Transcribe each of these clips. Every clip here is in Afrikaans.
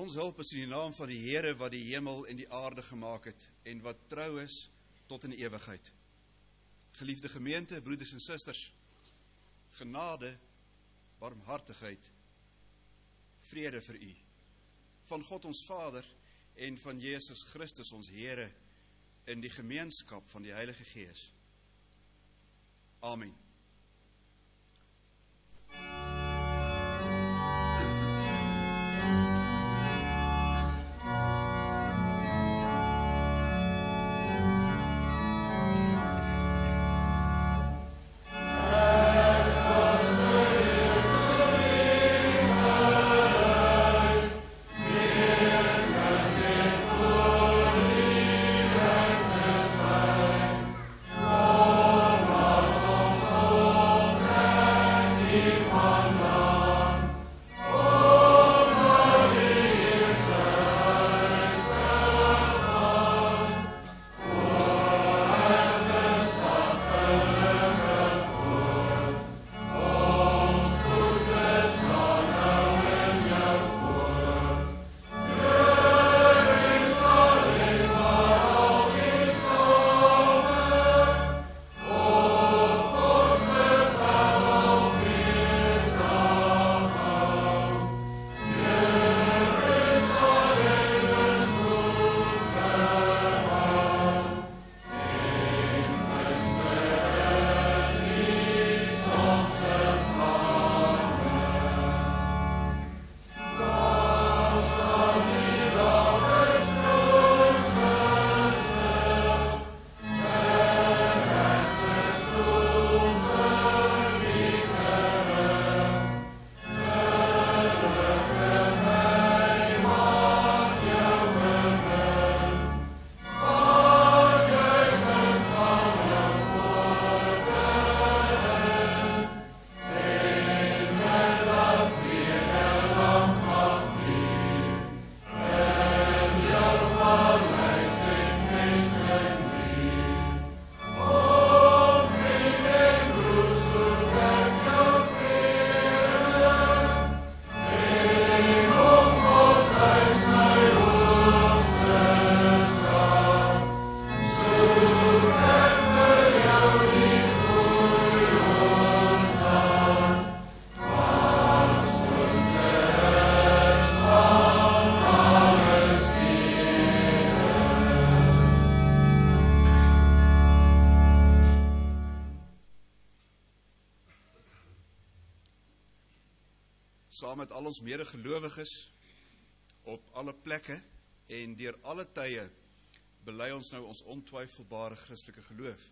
Ons hulp is in die naam van die Here wat die hemel en die aarde gemaak het en wat trou is tot in ewigheid. Geliefde gemeente, broeders en susters, genade, barmhartigheid, vrede vir u, van God ons Vader en van Jesus Christus ons Here in die gemeenskap van die Heilige Gees. Amen. Saam met al ons medegelowiges op alle plekke en deur alle tye bely ons nou ons ontwyfelbare Christelike geloof.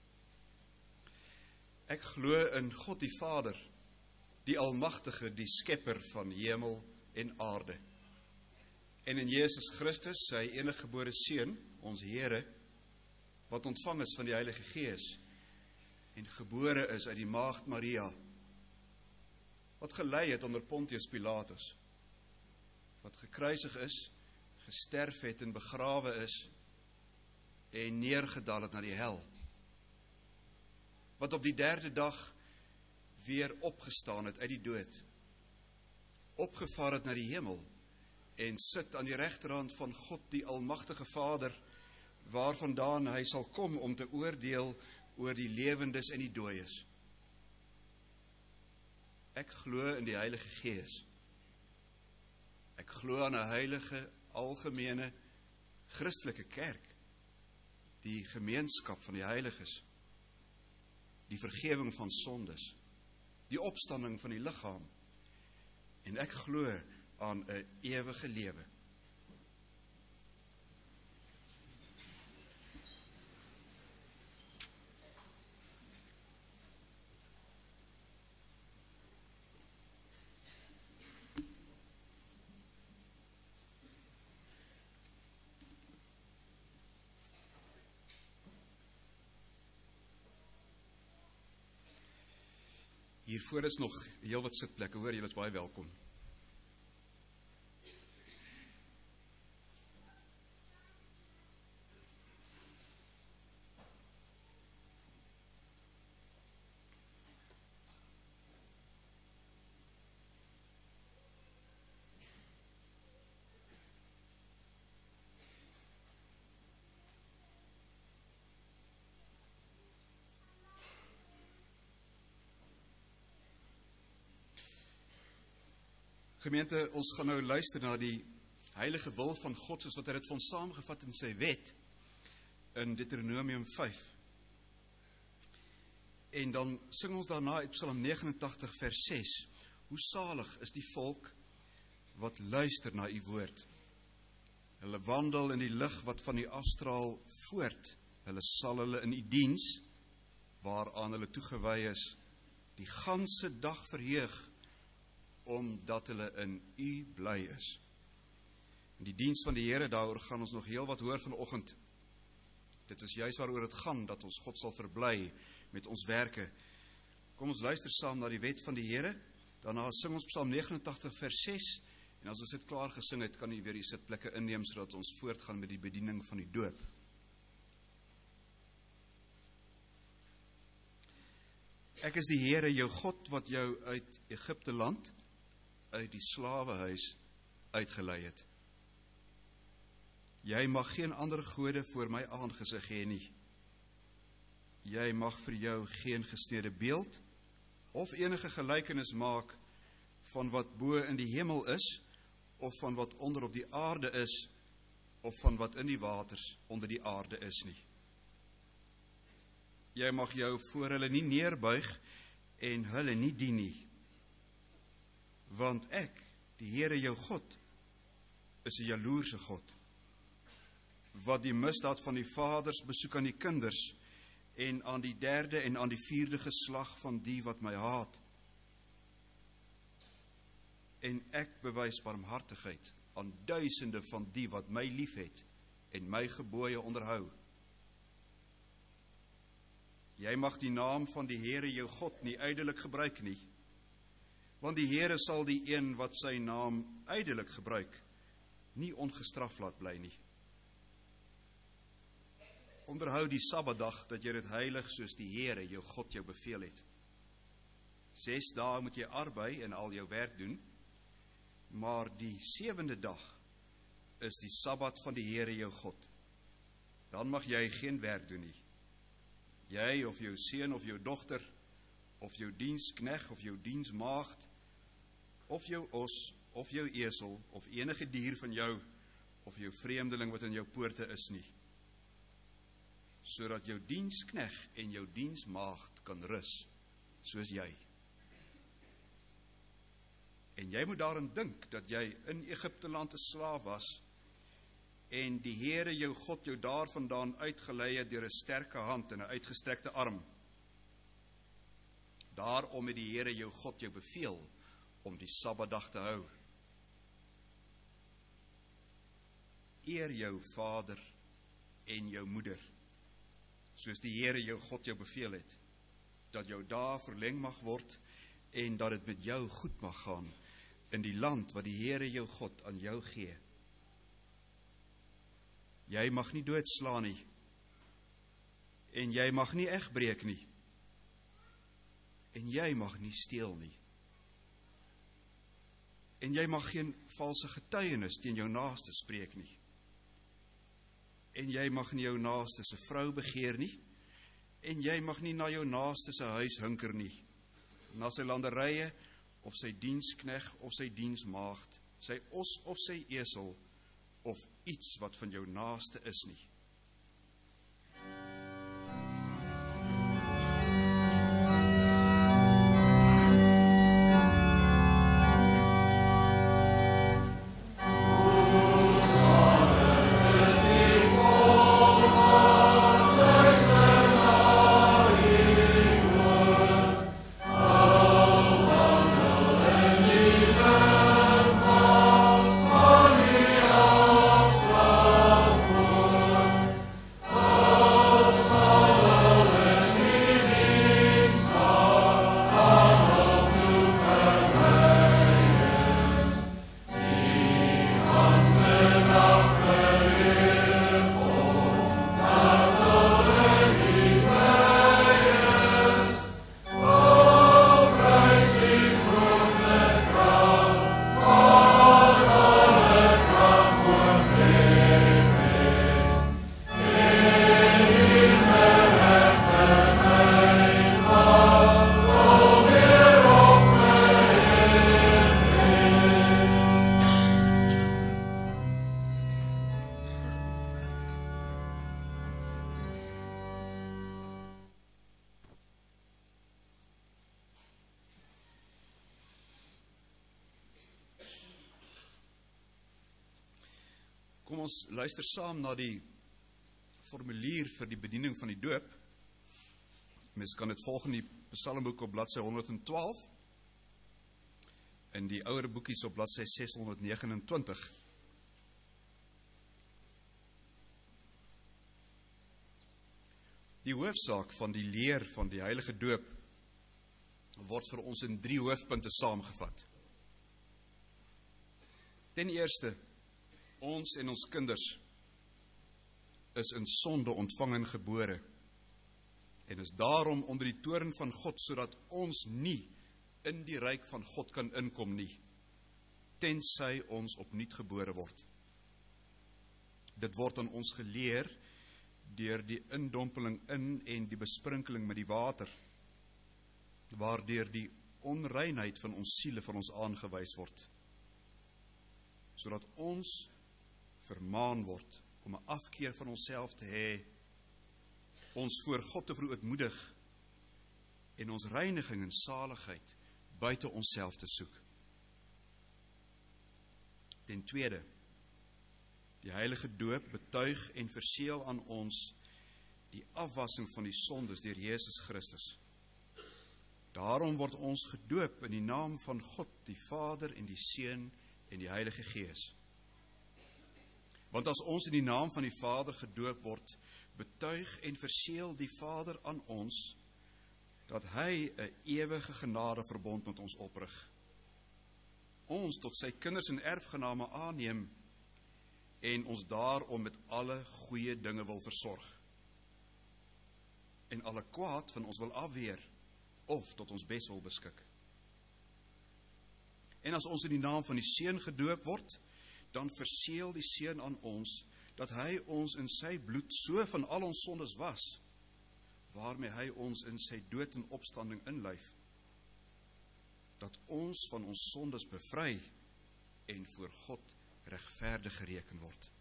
Ek glo in God die Vader, die Almagtige, die Skepper van hemel en aarde. En in Jesus Christus, sy eniggebore Seun, ons Here, wat ontvang is van die Heilige Gees en gebore is uit die maagd Maria, wat gelei het onder Pontius Pilatus, wat gekruisig is, gesterf het en begrawe is, en neergedaal het na die hel, wat op die 3de dag weer opgestaan het uit die dood, opgevaar het na die hemel, en sit aan die regterhand van God die Almagtige Vader, waarvandaan hy sal kom om te oordeel oor die lewendes en die dooies. Ek glo in die Heilige Gees. Ek glo aan 'n heilige, algemene, Christelike kerk, die gemeenskap van die heiliges, die vergewing van sondes, die opstanding van die liggaam, en ek glo aan 'n ewige lewe. Hiervoor is nog heel wat sitplekke, hoor, julle is baie welkom. Gemeente, ons gaan nou luister na die heilige wil van God, soos wat hy dit vir ons saamgevat in sy wet, in Deuteronomium 5. En dan sing ons daarna uit Psalm 89 vers 6, hoe salig is die volk wat luister na u woord. Hulle wandel in die lig wat van u afstraal voort, hulle sal hulle in u diens, waaraan hulle toegewy is, die ganse dag verheug, omdat hulle in u bly is. In die diens van die Here, daaroor gaan ons nog heel wat hoor vanoggend. Dit is juist waaroor het gaan, dat ons God sal verbly met ons werke. Kom ons luister saam na die wet van die Here, daarna sing ons Psalm 89 vers 6, en as ons dit klaar gesing het, kan u weer die sitplekke inneem, sodat ons voortgaan met die bediening van die doop. Ek is die Here, jou God, wat jou uit Egipte land, uit die slawehuis uitgelei het. Jy mag geen ander gode voor my aangesig hê nie. Jy mag vir jou geen gesnede beeld of enige gelykenis maak van wat bo in die hemel is, of van wat onder op die aarde is, of van wat in die waters onder die aarde is nie. Jy mag jou voor hulle nie neerbuig en hulle nie dien nie. Want ek, die Here jou God, is 'n jaloerse God, wat die misdaad van die vaders besoek aan die kinders, en aan die 3de en aan die 4de geslag van die wat my haat. En ek bewys barmhartigheid aan duisende van die wat my liefhet en my gebooie onderhou. Jy mag die naam van die Here jou God nie ydelik gebruik nie, want die Here sal die een wat sy naam ydelik gebruik, nie ongestraf laat bly nie. Onderhou die Sabbatdag, dat jy dit heilig soos die Here jou God jou beveel het. 6 dae moet jy arbei en al jou werk doen, maar die 7de dag is die Sabbat van die Here jou God. Dan mag jy geen werk doen nie. Jy of jou seun of jou dogter, of jou dienskneg of jou diensmaagd, of jou os, of jou esel, of enige dier van jou, of jou vreemdeling wat in jou poorte is nie, sodat jou dienskneg en jou diensmaagd kan rus, soos jy. En jy moet daarin dink, dat jy in Egipte land 'n slaaf was, en die Here jou God jou daarvandaan uitgelei het deur 'n sterke hand en 'n uitgestrekte arm. Daarom het die Here jou God jou beveel om die Sabbatdag te hou. Eer jou vader en jou moeder, soos die Here jou God jou beveel het, dat jou dae verleng mag word en dat dit met jou goed mag gaan in die land wat die Here jou God aan jou gee. Jy mag nie doodslaan nie, en jy mag nie egbreek nie, en jy mag nie steel nie, en jy mag geen valse getuienis teen jou naaste spreek nie, en jy mag nie jou naaste se vrou begeer nie, en jy mag nie na jou naaste se huis hinker nie, na sy landerye, of sy dienskneg, of sy diensmaagd, sy os of sy esel, of iets wat van jou naaste is nie. For Kom ons luister saam na die formulier vir die bediening van die doop. Mens kan dit volg in die Psalmboek op bladsy 112, in die ouer boekies op bladsy 629. Die hoofsaak van die leer van die heilige doop word vir ons in 3 hoofpunte saamgevat. Ten eerste, ons en ons kinders is in sonde ontvang en gebore en is daarom onder die toorn van God, sodat ons nie in die ryk van God kan inkom nie, tensy ons opnuut gebore word. Dit word aan ons geleer deur die indompeling in en die besprinkeling met die water, waardeur die onreinheid van ons siele vir ons aangewys word, sodat ons vermaan word om 'n afkeer van onsself te hê, ons voor God te verootmoedig en ons reiniging en saligheid buite onsself te soek. Ten tweede, die heilige doop betuig en verseël aan ons die afwassing van die sondes deur Jesus Christus. Daarom word ons gedoop in die naam van God, die Vader en die Seun en die Heilige Gees. Want as ons in die naam van die Vader gedoop word, betuig en verseël die Vader aan ons dat hy 'n ewige genadeverbond met ons oprig, ons tot sy kinders en erfgename aanneem en ons daarom met alle goeie dinge wil versorg en alle kwaad van ons wil afweer of tot ons bes wil beskik. En as ons in die naam van die Seun gedoop word, dan verseël die Seun aan ons dat hy ons in sy bloed so van al ons sondes was, waarmee hy ons in sy dood en opstanding inlyf, dat ons van ons sondes bevry en voor God regverdig gereken word.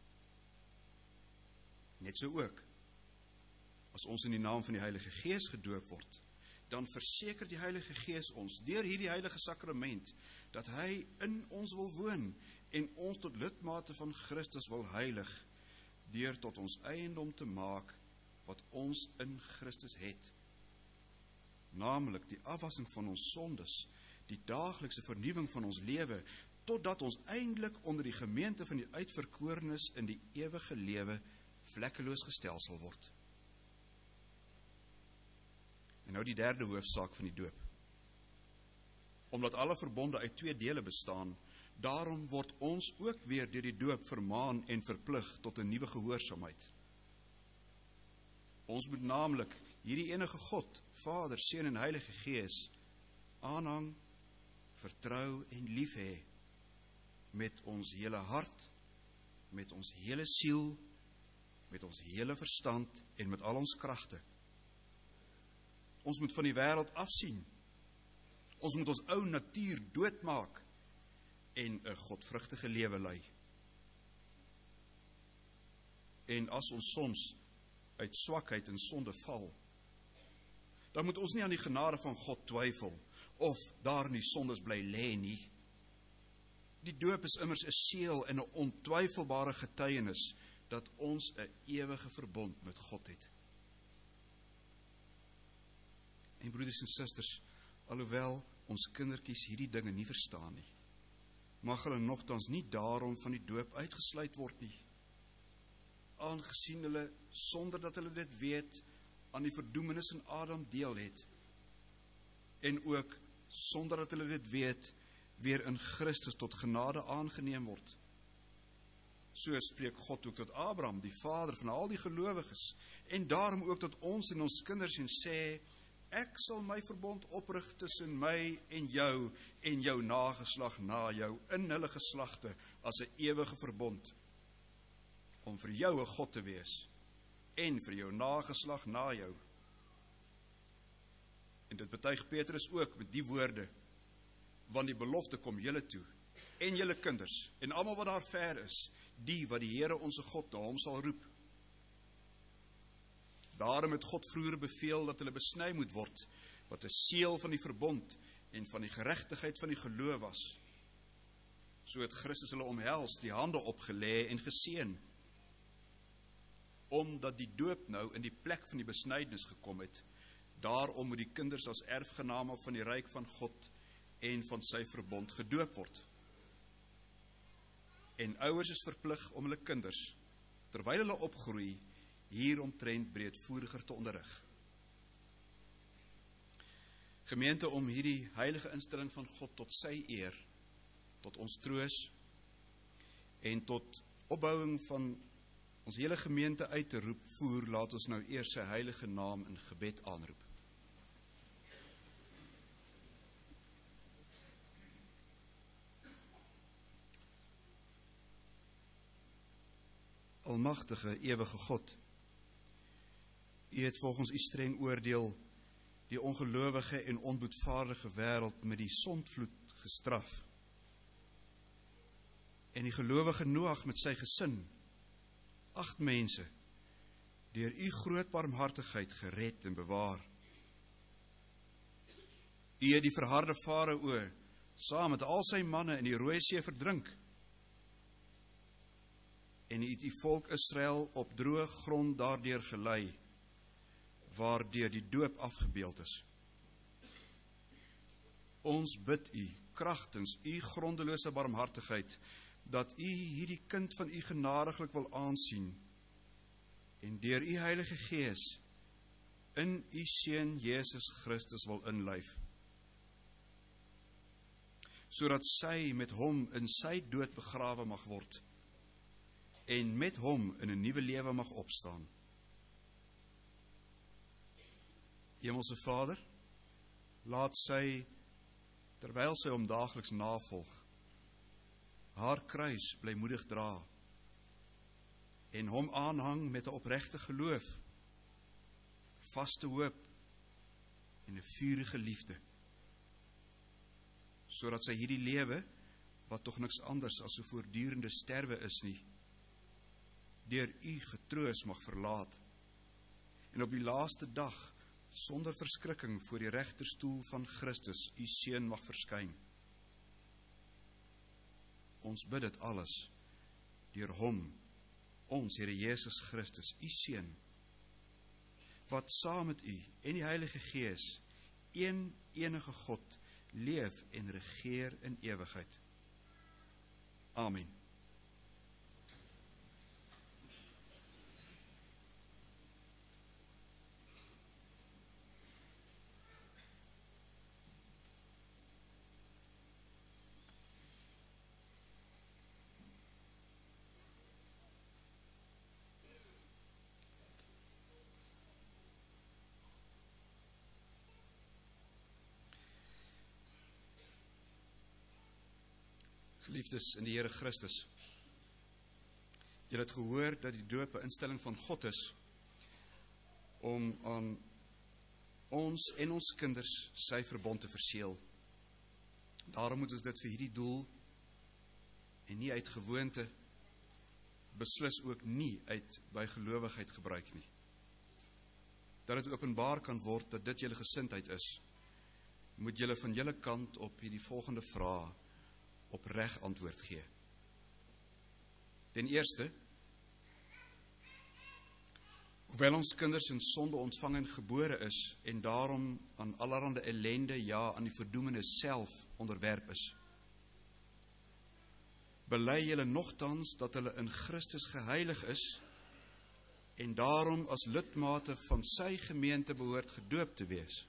Net so ook, as ons in die naam van die Heilige Gees gedoop word, dan verseker die Heilige Gees ons, deur hierdie heilige sakrament, dat hy in ons wil woon en ons tot lidmate van Christus wil heilig, deur tot ons eiendom te maak wat ons in Christus het. Naamlik die afwassing van ons sondes, die daaglikse vernuwing van ons lewe, totdat ons eindelik onder die gemeente van die uitverkorenes in die ewige lewe vlekkeloos gestel sal word. En nou die derde hoofsaak van die doop. Omdat alle verbonde uit 2 dele bestaan, daarom word ons ook weer deur die doop vermaan en verplig tot 'n nuwe gehoorsaamheid. Ons moet naamlik hierdie enige God, Vader, Seun en Heilige Gees, aanhang, vertrou en lief hê, met ons hele hart, met ons hele siel, met ons hele verstand en met al ons kragte. Ons moet van die wêreld afsien. Ons moet ons ou natuur doodmaak en 'n godvrugtige lewe lei. En as ons soms uit swakheid en sonde val, dan moet ons nie aan die genade van God twyfel of daar in die sondes bly lê nie. Die doop is immers 'n seël en 'n ontwyfelbare getuienis dat ons 'n ewige verbond met God het. En broeders en susters, alhoewel ons kindertjies hierdie dinge nie verstaan nie, mag hulle nogtans nie daarom van die doop uitgesluit word nie, aangesien hulle, sonder dat hulle dit weet, aan die verdoemenis in Adam deel het, en ook, sonder dat hulle dit weet, weer in Christus tot genade aangeneem word. So spreek God ook tot Abraham, die vader van al die gelowiges, en daarom ook tot ons en ons kinders en sê, ek sal my verbond oprig tussen my en jou nageslag na jou, in hulle geslagte, as 'n ewige verbond, om vir jou 'n God te wees, en vir jou nageslag na jou. En dit betuig Petrus ook met die woorde, want die belofte kom julle toe, en julle kinders, en almal wat daar ver is, die wat die Here onze God na hom sal roep. Daarom het God vroeër beveel dat hulle besny moet word, wat 'n seël van die verbond en van die geregtigheid van die geloof was. So het Christus hulle omhels, die hande opgelê en geseën. Omdat die doop nou in die plek van die besnydenis gekom het, daarom moet die kinders as erfgename van die ryk van God en van sy verbond gedoop word. En ouers is verplig om hulle kinders, terwyl hulle opgroei, hieromtrent breedvoeriger te onderrig. Gemeente, om hierdie heilige instelling van God tot sy eer, tot ons troos en tot opbouing van ons hele gemeente uit te roep voer, laat ons nou eers sy heilige naam in gebed aanroep. Almagtige, ewige God, U het volgens U streng oordeel die ongelowige en onboedvaardige wêreld met die sondvloed gestraf. En die gelowige Noag met sy gesin, 8 mense, deur U groot barmhartigheid gered en bewaar. U het die verharde Farao saam met al sy manne in die Rooi See verdrink. En U het die volk Israel op droë grond daardeur gelei, waardeur die doop afgebeeld is. Ons bid U, kragtens U grondelose barmhartigheid, dat U hierdie kind van U genadiglik wil aansien, en deur U Heilige Gees in U Seun Jesus Christus wil inlyf, sodat sy met hom in sy dood begrawe mag word, en met hom in 'n nuwe lewe mag opstaan. Hemelse Vader, laat sy, terwyl sy hom daagliks navolg, haar kruis blymoedig dra, en hom aanhang met 'n opregte geloof, vaste hoop en 'n vurige liefde, sodat sy hierdie lewe, wat tog niks anders as 'n voortdurende sterwe is nie, deur U getroos mag verlaat, en op die laaste dag sonder verskrikking voor die regterstoel van Christus, U Seun, mag verskyn. Ons bid dit alles deur hom, ons Here Jesus Christus, U Seun, wat saam met U en die Heilige Gees, een enige God, leef en regeer in ewigheid. Amen. Geliefdes in die Here Christus, julle het gehoor dat die doop 'n instelling van God is om aan ons en ons kinders sy verbond te verseël. Daarom moet ons dit vir hierdie doel en nie uit gewoonte, beslis ook nie uit bygelowigheid gebruik nie. Dat dit openbaar kan word dat dit julle gesindheid is, moet julle van julle kant op hierdie volgende vrae opreg antwoord gee. Ten eerste, hoewel ons kinders in sonde ontvang en gebore is en daarom aan allerhande ellende, ja, aan die verdoemenis self onderwerp is, bely julle nogtans dat hulle in Christus geheilig is en daarom as lidmate van sy gemeente behoort gedoop te wees.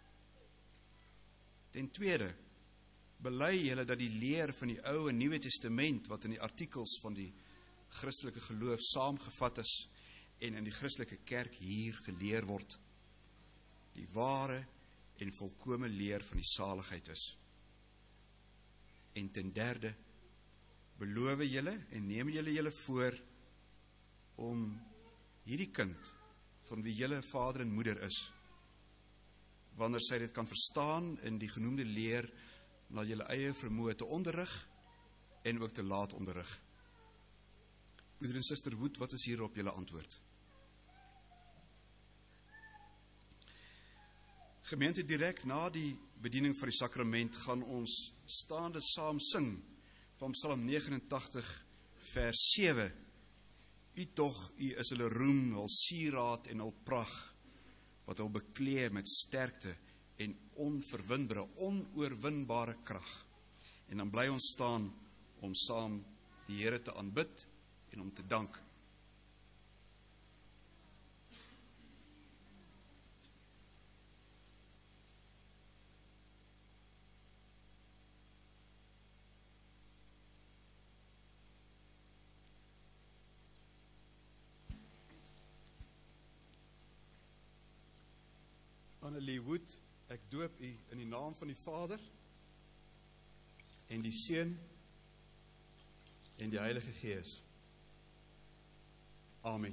Ten tweede, bely julle dat die leer van die Ou en Nuwe Testament, wat in die artikels van die Christelike geloof saamgevat is en in die Christelike kerk hier geleer word, die ware en volkome leer van die saligheid is. En ten derde, beloof julle en neem julle voor om hierdie kind, van wie julle vader en moeder is, wanneer sy dit kan verstaan in die genoemde leer, na julle eie vermoë te onderrig en ook te laat onderrig. Broeder en suster Wood, wat is hierop julle antwoord? Gemeente, direk na die bediening van die sakrament gaan ons staande saam sing van Psalm 89 vers 7. U tog, u is hulle roem, hul sieraad en hul pragt, wat hul beklee met sterkte en onoorwinbare krag. En dan bly ons staan om saam die Here te aanbid en om te dank. Annelie Wood, ek doop u in die naam van die Vader en die Seun en die Heilige Gees. Amen.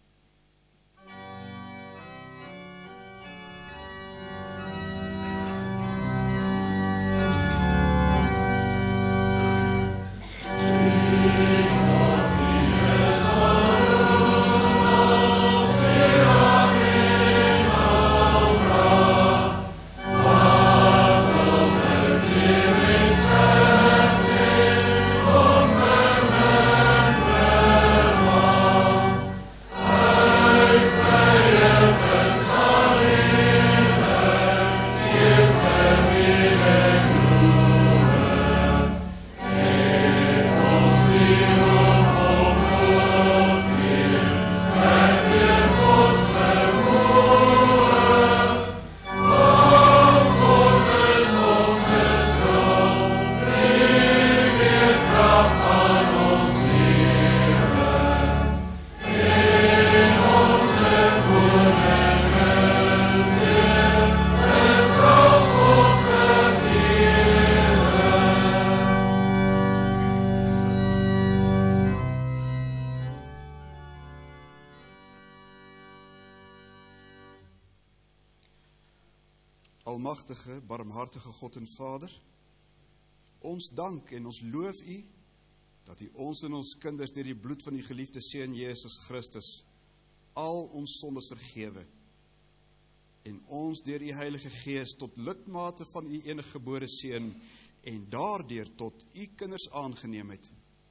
Almagtige, barmhartige God en Vader, ons dank en ons loof u, dat u ons en ons kinders deur die bloed van die geliefde Seun Jesus Christus al ons sondes vergewe, en ons deur die Heilige Gees tot lidmate van u eniggebore Seun, en daardeur tot u kinders aangeneem het.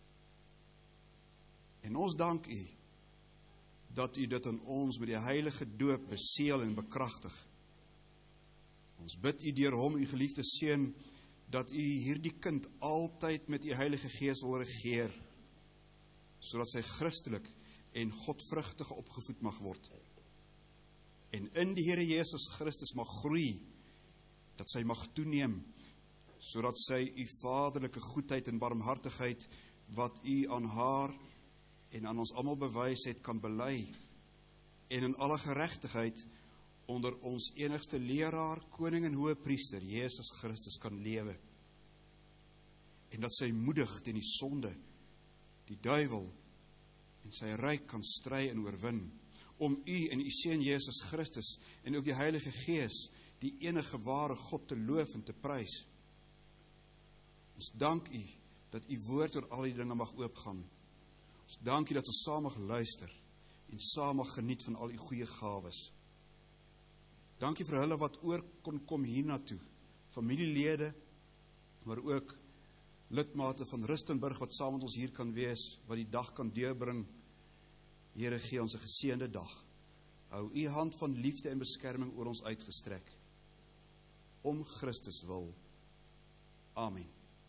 En ons dank u, dat u dit in ons met die heilige doop beseël en bekragtig. Ons bid u deur hom, u geliefde Seun, dat u hierdie kind altyd met u Heilige Gees wil regeer, sodat sy christelik en godvrugtig opgevoed mag word. En in die Here Jesus Christus mag groei, dat sy mag toeneem, sodat sy u vaderlike goedheid en barmhartigheid, wat u aan haar en aan ons almal bewys het, kan bely, en in alle geregtigheid onder ons enigste leraar, koning en hoëpriester, Jesus Christus, kan lewe. En dat sy moedig teen die sonde, die duiwel en sy ryk kan stry en oorwin, om u en u Seun Jesus Christus en ook die Heilige Gees, die enige ware God, te loof en te prys. Ons dank u dat u woord oor al die dinge mag oopgaan. Ons dank u dat ons saam mag luister en saam mag geniet van al u goeie gawes. Dankie vir hulle wat oor kon kom hiernatoe, familielede, maar ook lidmate van Rustenburg wat saam met ons hier kan wees, wat die dag kan deurbring. Here, gee ons 'n geseënde dag. Hou u hand van liefde en beskerming oor ons uitgestrek. Om Christus wil. Amen.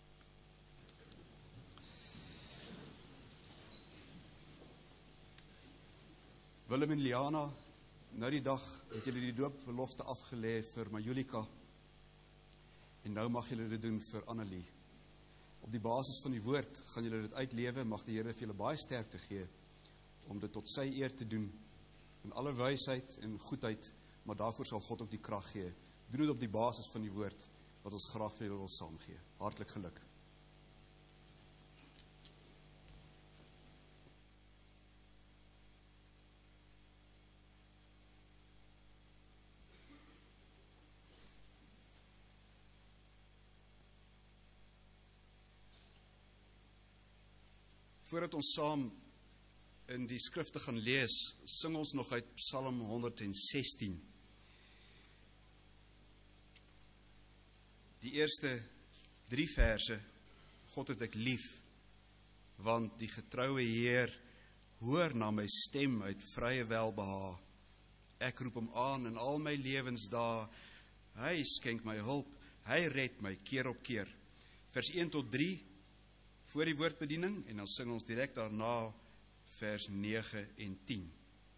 Willem en Liana, nou die dag het julle die doopbelofte afgelê vir Majulika, en nou mag julle dit doen vir Annelie. Op die basis van die woord gaan julle dit uitlewe, mag die Here vir julle baie sterkte gee, om dit tot sy eer te doen, in alle wysheid en goedheid, maar daarvoor sal God ook die krag gee. Doen dit op die basis van die woord, wat ons graag vir julle wil saamgee. Hartlik geluk. Voordat ons saam in die skrifte gaan lees, sing ons nog uit Psalm 116. Die eerste 3 verse, God het ek lief, want die getroue Heer hoor na my stem uit vrye welbehae. Ek roep hom aan in al my lewensdae, hy skenk my hulp, hy red my keer op keer. Vers 1 tot 3, voor die woordbediening, en dan sing ons direk daarna vers 9 en 10.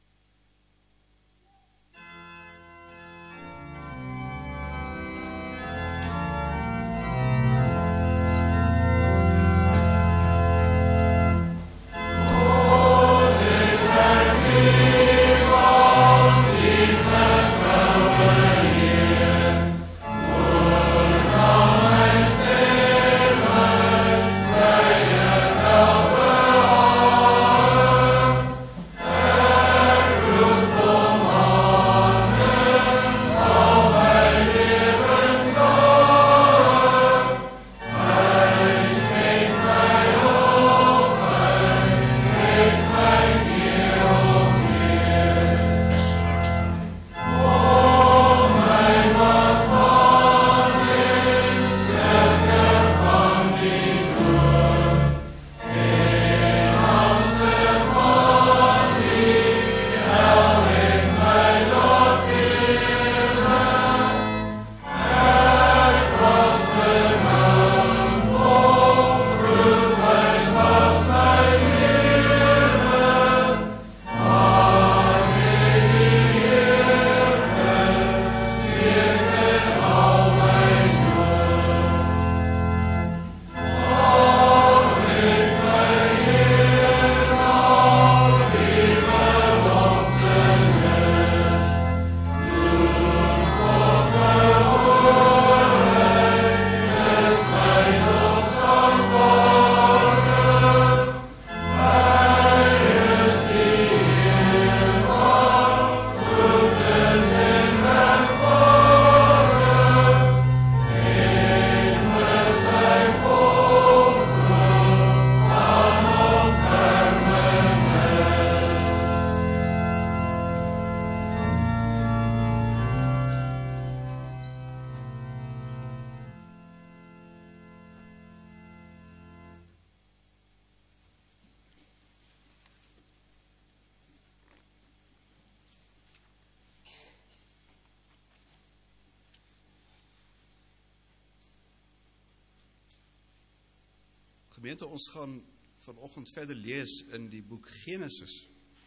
Gemeente, ons gaan vanoggend verder lees in die boek Genesis,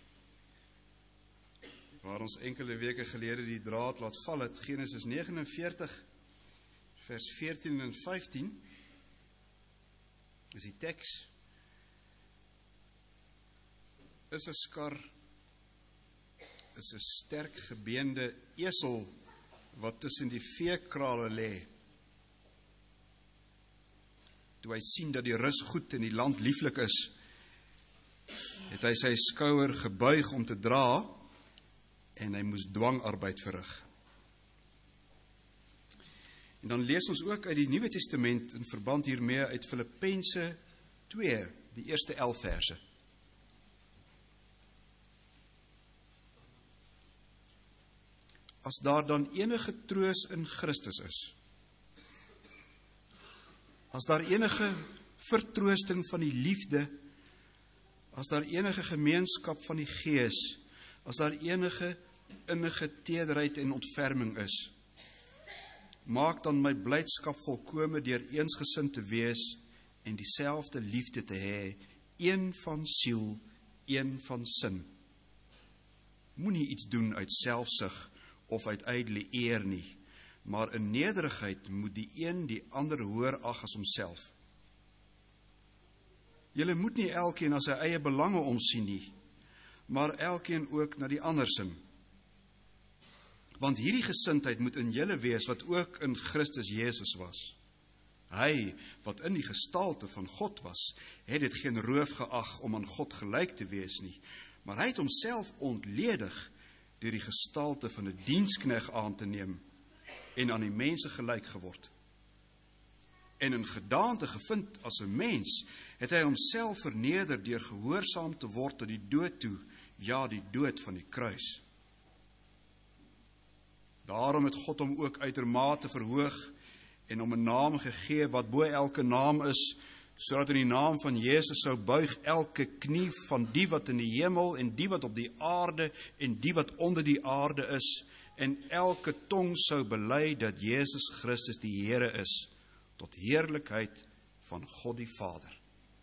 waar ons enkele weke gelede die draad laat val het. Genesis 49, vers 14 en 15, is die teks. Is 'n skar, is 'n sterk gebeende esel, wat tussen die veekrale lê. Toe hy sien dat die rus goed en die land lieflik is, het hy sy skouer gebuig om te dra, en hy moes dwangarbeid verrig. En dan lees ons ook uit die Nuwe Testament in verband hiermee uit Filippense 2, die eerste 11 verse. As daar dan enige troos in Christus is, as daar enige vertroosting van die liefde, as daar enige gemeenskap van die Gees, as daar enige innige tederheid en ontferming is, maak dan my blydskap volkome deur eensgesind te wees en dieselfde liefde te hê, een van siel, een van sin. Moenie iets doen uit selfsug of uit ydelle eer nie, maar in nederigheid moet die een die ander hoër ag as homself. Julle moet nie elkeen na sy eie belange omsien nie, maar elkeen ook na die ander sin. Want hierdie gesindheid moet in julle wees wat ook in Christus Jesus was. Hy, wat in die gestalte van God was, het dit geen roof geag om aan God gelyk te wees nie, maar hy het homself ontledig deur die gestalte van 'n diensknegt aan te neem en aan die mense gelyk geword. En in gedaante gevind as 'n mens, het hy homself verneder deur gehoorsaam te word tot die dood toe, ja, die dood van die kruis. Daarom het God hom ook uitermate verhoog en hom 'n naam gegee wat bo elke naam is, sodat in die naam van Jesus sou buig elke knie van die wat in die hemel en die wat op die aarde en die wat onder die aarde is, en elke tong sou bely dat Jesus Christus die Here is, tot heerlikheid van God die Vader.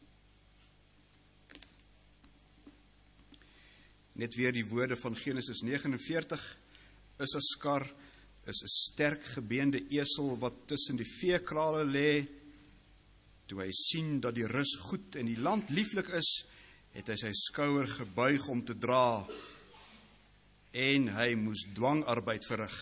Net weer die woorde van Genesis 49, Issaskar is 'n sterk gebeende esel wat tussen die veekrale lê. Toe hy sien dat die rus goed en die land lieflik is, het hy sy skouer gebuig om te dra, en hy moes dwangarbeid verrig.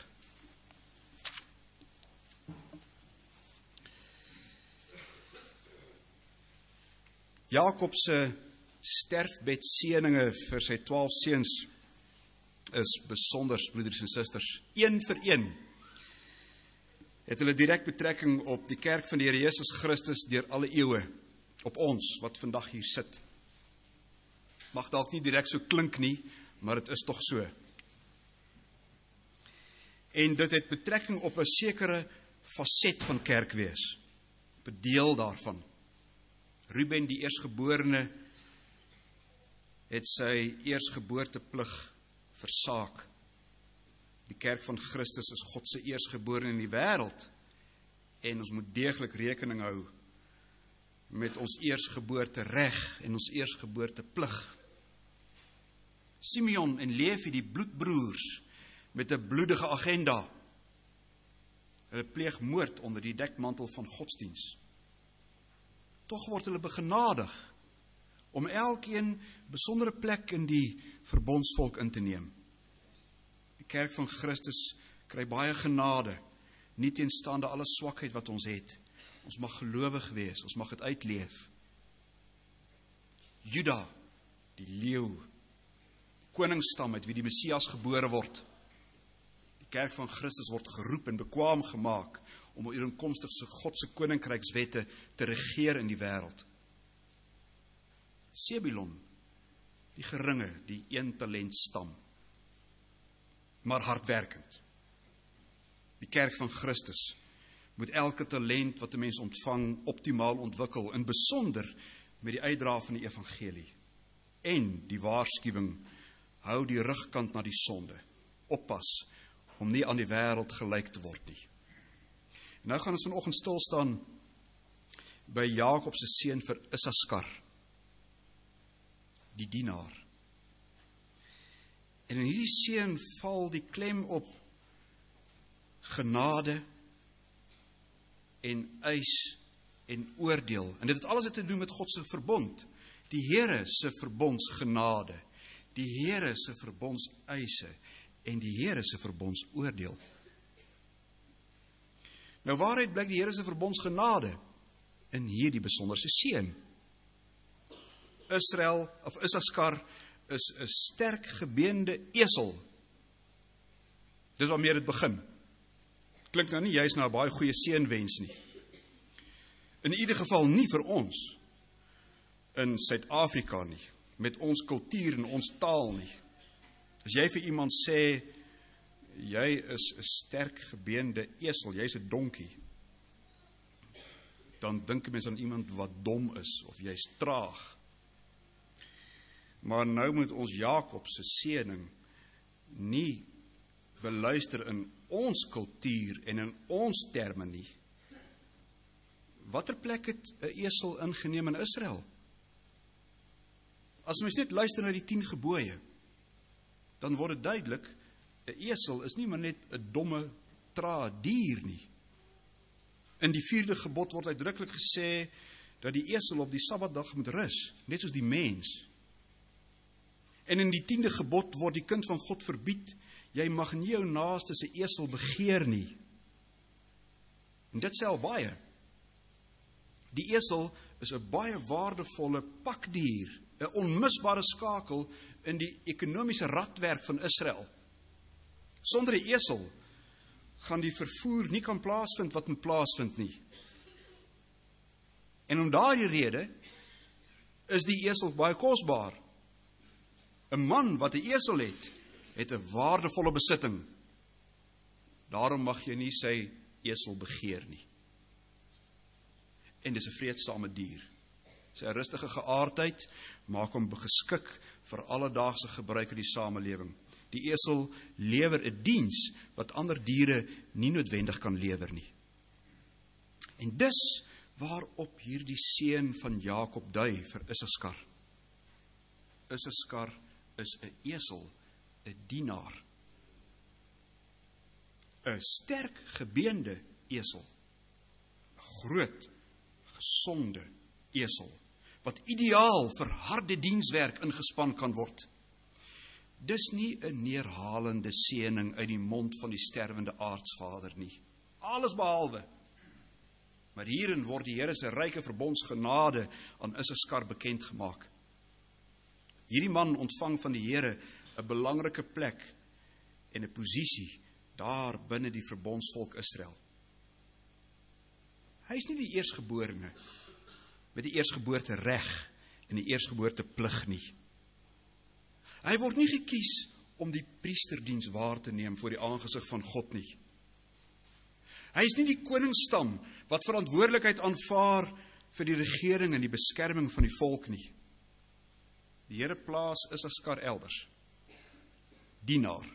Jakob se sterfbedseëninge vir sy 12 seuns is besonder, broeders en susters. Een vir een het hulle direk betrekking op die kerk van die Here Jesus Christus deur alle eeue, op ons wat vandag hier sit. Mag dalk nie direk so klink nie, maar dit is tog so. En dit het betrekking op 'n sekere faset van kerkwees, op 'n deel daarvan. Ruben, die eersgeborene, het sy eersgeboorteplig versaak. Die kerk van Christus is God se eersgeborene in die wêreld, en ons moet deeglik rekening hou met ons eersgeboortereg en ons eersgeboorteplig. Simeon en Levi, die bloedbroers, met 'n bloedige agenda. Hulle pleeg moord onder die dekmantel van godsdiens. Tog word hulle begenadig om elkeen besondere plek in die verbondsvolk in te neem. Die kerk van Christus kry baie genade, nie teenstaande alle swakheid wat ons het. Ons mag gelowig wees, ons mag dit uitleef. Juda, die leeu, koningsstam uit wie die Messias gebore word. Die kerk van Christus word geroep en bekwaam gemaak om ooreenkomstig God se koninkrykswette te regeer in die wêreld. Sebulon, die geringe, die een talent stam, maar hardwerkend. Die kerk van Christus moet elke talent wat 'n mens ontvang optimaal ontwikkel, in besonder met die uitdra van die evangelie. En die waarskuwing, hou die rugkant na die sonde. Oppas om nie aan die wêreld gelyk te word nie. En nou gaan ons vanoggend stil staan by Jakob se seun vir Issaskar, die dienaar. En in hierdie seun val die klem op genade en eis en oordeel. En dit het alles te doen met God se verbond. Die Here se verbondsgenade, die Here se verbondseise en die Here se verbondsoordeel. Nou waaruit blyk die Here se verbondsgenade? In hierdie besonderse seun. Israel of Issaskar is 'n sterk gebeende esel. Dis waarmee dit begin. Klink nou nie juist na 'n baie goeie seënwens nie. In ieder geval nie vir ons in Suid-Afrika nie, met ons kultuur en ons taal nie. As jy vir iemand sê, jy is 'n sterk gebeende esel, jy's 'n donkie, dan dink mens aan iemand wat dom is, of jy's traag. Maar nou moet ons Jakob se seëning nie beluister in ons kultuur en in ons terme nie. Watter plek het 'n esel ingeneem in Israel? As mens net luister na die 10 gebooie, dan word dit duidelik, 'n esel is nie maar net 'n domme, trae dier nie. In die 4de gebod word uitdruklik gesê dat die esel op die Sabbatdag moet rus, net soos die mens. En in die 10de gebod word die kind van God verbied, jy mag nie jou naaste se esel begeer nie. En dit sê al baie. Die esel is 'n baie waardevolle pakdier, 'n onmisbare skakel in die ekonomiese radwerk van Israel. Sonder die esel gaan die vervoer nie kan plaasvind wat moet plaasvind nie. En om daardie rede is die esel baie kosbaar. 'n Man wat 'n esel het 'n waardevolle besitting. Daarom mag jy nie sy esel begeer nie. En dis 'n vreedsame dier. Sy rustige geaardheid maak hom geskik vir alledaagse gebruik in die samelewing. Die esel lewer 'n diens wat ander diere nie noodwendig kan lewer nie. En dis waarop hierdie seun van Jakob dui vir Issachar. Issachar is 'n esel, 'n dienaar. 'n sterk gebeende esel. 'n groot, gesonde esel, wat ideaal vir harde dienswerk ingespan kan word. Dis nie 'n neerhalende seëning uit die mond van die sterwende aartsvader nie. Alles behalwe. Maar hierin word die Here se ryke verbondsgenade aan Issachar bekend gemaak. Hierdie man ontvang van die Here 'n belangrike plek en 'n posisie daar binne die verbondsvolk Israel. Hy is nie die eersgeborene met die eersgeboorte reg en die eersgeboorte plig nie. Hy word nie gekies om die priesterdiens waar te neem voor die aangesig van God nie. Hy is nie die koningsstam wat verantwoordelikheid aanvaar vir die regering en die beskerming van die volk nie. Die Here plaas Issachar elders. Dienaar.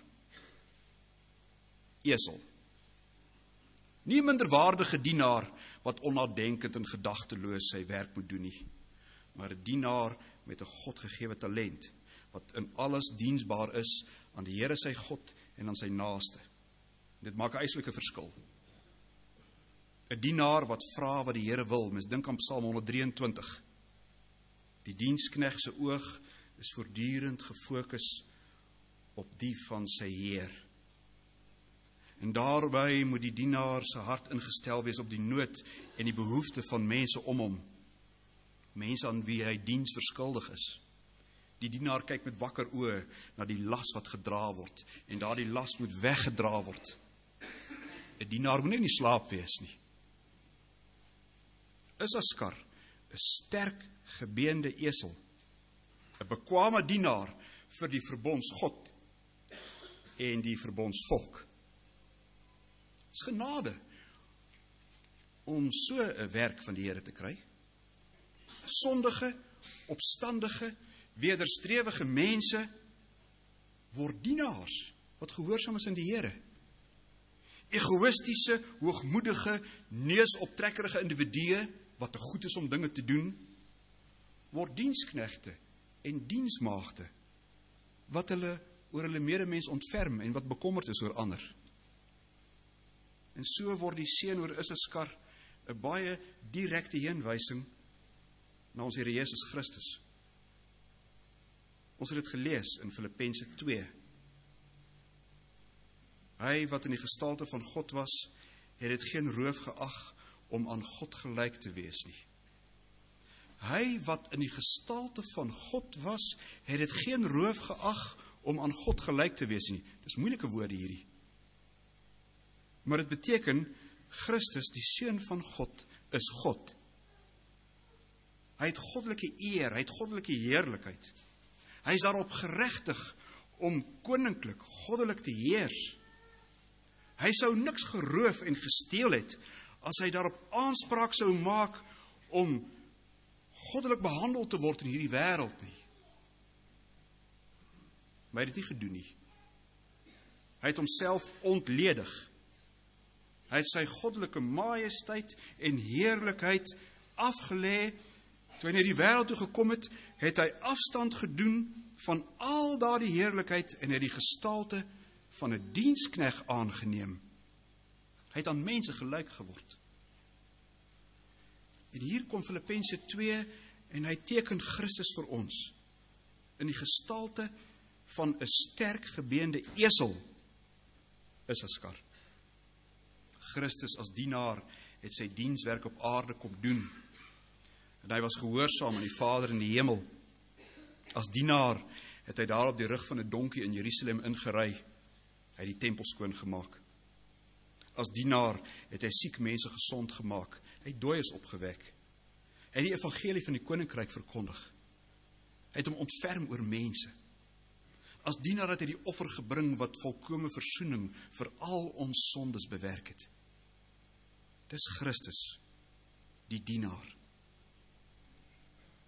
Esel. Nie 'n minderwaardige dienaar wat onnadenkend en gedagteloos sy werk moet doen nie, maar 'n dienaar met 'n Godgegewe talent, wat in alles diensbaar is aan die Here sy God en aan sy naaste. Dit maak 'n eislike verskil. 'n dienaar wat vra wat die Here wil, mens dink aan Psalm 123. Die dienskneg se oog is voortdurend gefokus op die van sy Heer. En daarby moet die dienaar se hart ingestel wees op die nood en die behoefte van mense om hom. Mense aan wie hy diens verskuldig is. Die dienaar kyk met wakker oë na die las wat gedra word en daardie las moet weggedra word. 'n dienaar moet nie in die slaap wees nie. Issachar, 'n sterk gebeende esel, 'n bekwame dienaar vir die verbondsgod en die verbondsvolk. Dis genade om so 'n werk van die Here te kry. Sondige, opstandige, wederstrewige mense word dienaars wat gehoorsaam is aan die Here. Egoïstiese, hoogmoedige, neusoptrekkerige individue wat te goed is om dinge te doen, word diensknegte en diensmaagde wat hulle oor hulle medemens ontferm en wat bekommerd is oor ander. En so word die seën oor Issachar 'n baie direkte heenwysing na ons Here Jesus Christus. Ons het dit gelees in Filippense 2. Hy wat in die gestalte van God was, het dit geen roof geag om aan God gelyk te wees nie. Hy wat in die gestalte van God was, het dit geen roof geag om aan God gelyk te wees nie. Dis moeilike woorde hierdie. Maar dit beteken, Christus, die Seun van God, is God. Hy het goddelike eer, hy het goddelike heerlikheid. Hy is daarop geregtig om koninklik, goddelik te heers. Hy sou niks geroof en gesteel het, as hy daarop aanspraak sou maak om goddelik behandel te word in hierdie wêreld nie. Maar hy het dit nie gedoen nie. Hy het homself ontledig. Hy het sy goddelike majesteit en heerlikheid afgelê. Toe hy na die wêreld toe gekom het, het hy afstand gedoen van al daardie heerlikheid en het die gestalte van 'n dienskneg aangeneem. Hy het aan mense gelyk geword. En hier kom Filippense 2 en hy teken Christus vir ons in die gestalte van 'n sterk gebeende esel, Issachar. Christus as dienaar het sy dienswerk op aarde kom doen. En hy was gehoorsaam aan die Vader in die hemel. As dienaar het hy daar op die rug van 'n donkie in Jerusalem ingery. Hy het die tempel skoon gemaak. As dienaar het hy siek mense gesond gemaak. Hy het dooies opgewek. Hy het die evangelie van die koninkryk verkondig. Hy het hom ontferm oor mense. As dienaar het hy die offer gebring wat volkome versoening vir al ons sondes bewerk het. Dis Christus, die dienaar.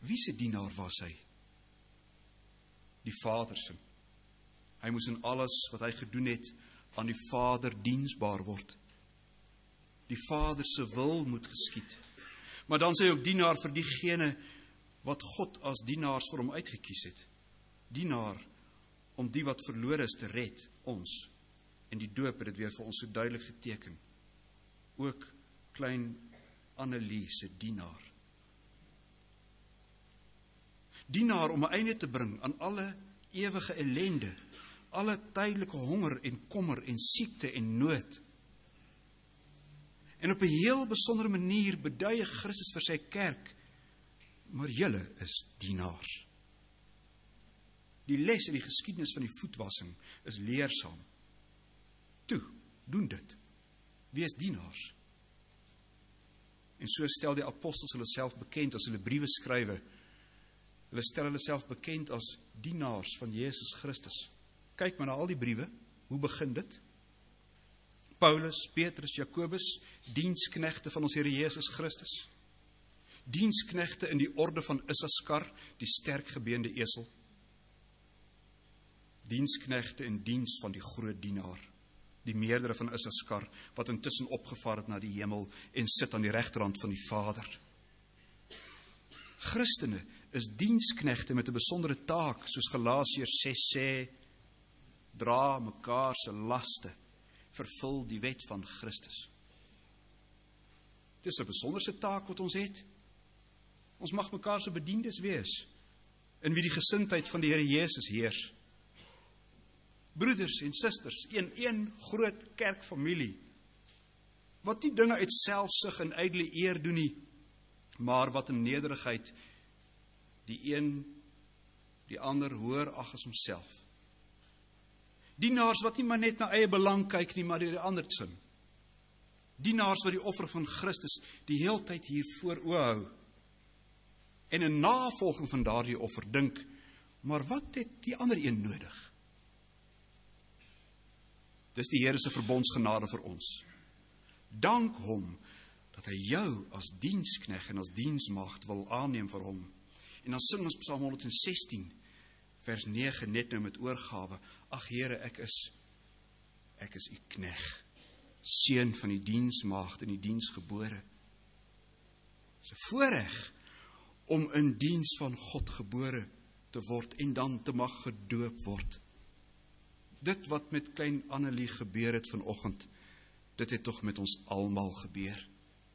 Wie se dienaar was hy? Die Vader se. Hy moes in alles wat hy gedoen het aan die Vader diensbaar word. Die Vader se wil moet geskied. Maar dan sê hy ook dienaar vir diegene wat God as dienaars vir hom uitgekies het. Dienaar om die wat verlore is te red, ons. En die doop het dit weer vir ons so duidelik geteken. Ook klein Annelie se dienaar. Dienaar om 'n einde te bring aan alle ewige ellende, alle tydelike honger en kommer en siekte en nood. En op 'n heel besondere manier beduie Christus vir sy kerk, maar julle is dienaars. Die les in die geskiedenis van die voetwassing is leersaam. Toe, doen dit. Wees dienaars. En so stel die apostels hulle self bekend as hulle briewe skrywe. Hulle stel hulle self bekend as dienaars van Jesus Christus. Kyk maar na al die briewe, hoe begin dit? Paulus, Petrus, Jakobus, diensknegte van ons Here Jesus Christus. Diensknegte in die orde van Issachar, die sterkgebeende esel. Diensknegte in diens van die groot dienaar, die meerdere van Issachar, wat intussen opgevaar het na die hemel en sit aan die regterhand van die Vader. Christene is diensknegte met 'n besondere taak, soos Galasiërs 6 sê, dra mekaar se laste, vervul die wet van Christus. Dit is 'n besonderse taak wat ons het. Ons mag mekaar se bediendes wees, in wie die gesindheid van die Here Jesus heers. Broeders en susters, een groot kerkfamilie, wat nie dinge uit selfsug en ydelle eer doen nie, maar wat in nederigheid die een die ander hoër ag as homself. Dienaars wat nie maar net na eie belang kyk nie, maar die ander sin. Dienaars wat die offer van Christus die heeltyd hier voor oë hou. En in navolging van daardie offer dink, maar wat het die ander een nodig? Dis die Here se verbondsgenade vir ons. Dank hom dat hy jou as diensknegt en as diensmaagd wil aanneem vir hom. En dan sing ons Psalm 116, vers 9, net nou met oorgawe. Ag Here, ek is u knegt, seun van die diensmaagd en die diensgebore. Dis 'n voorreg om in diens van God gebore te word en dan te mag gedoop word. Dit wat met klein Annelie gebeur het vanoggend, dit het tog met ons almal gebeur.